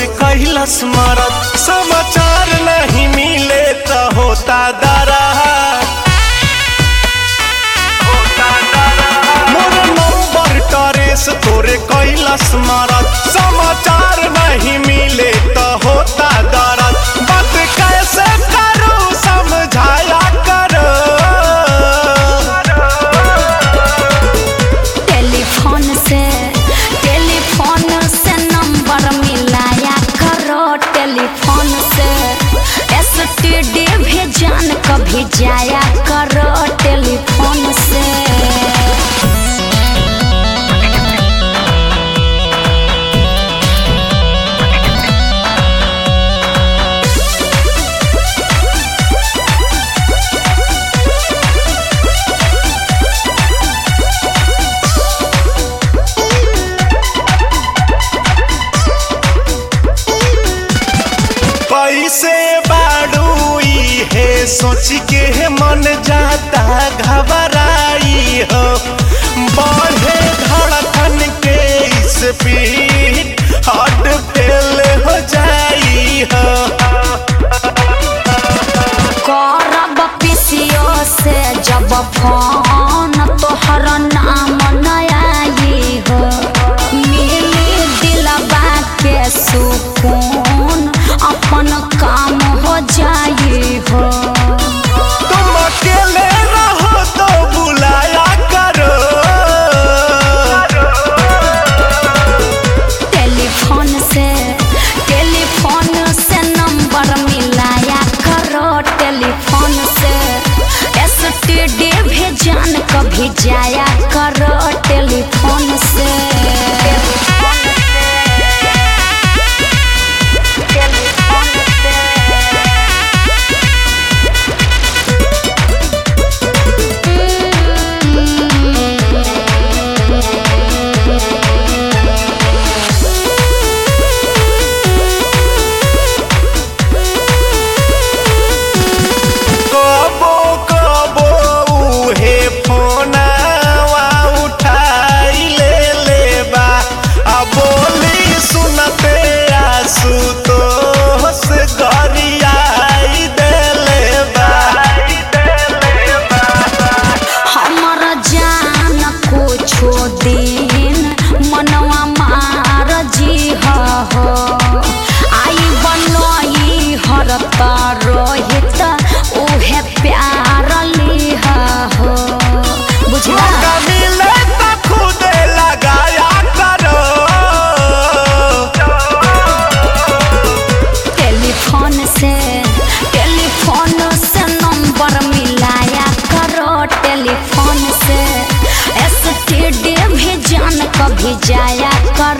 कैलस मरद, समाचार नहीं मिले तो होता दरा। मोर नंबर टरेस तोरे कैलस मरद, समाचार नहीं मिले तो होता दर्द। बात कैसे करूं समझाया करो। टेलीफोन से नंबर मिलाया करो। टेलीफोन से STD भी जान कभी जाया करो। टेलीफोन से कैसे बाड़ूई है सोच के मन जाता घबराई हो। बढ़े धड़कन के स्पीड हार्ट फेल हो जाई हो। करब PCO से जब फोन तोहर नाम न आई हो। मिली दिलबा के सुकून अपन काम हो जाई हो। तुम अकेले रहो तो बुलाया करो। टेलीफोन से नंबर मिलाया करो। टेलीफोन से STD भी जान कभी जाया करो। टेलीफोन से रोहित उहे प्यार लिहा हो। बुझला मिले तो खुद लगाया करो। टेलीफोन से नंबर मिलाया करो। टेलीफोन से STD भी जान कभी जाया करो।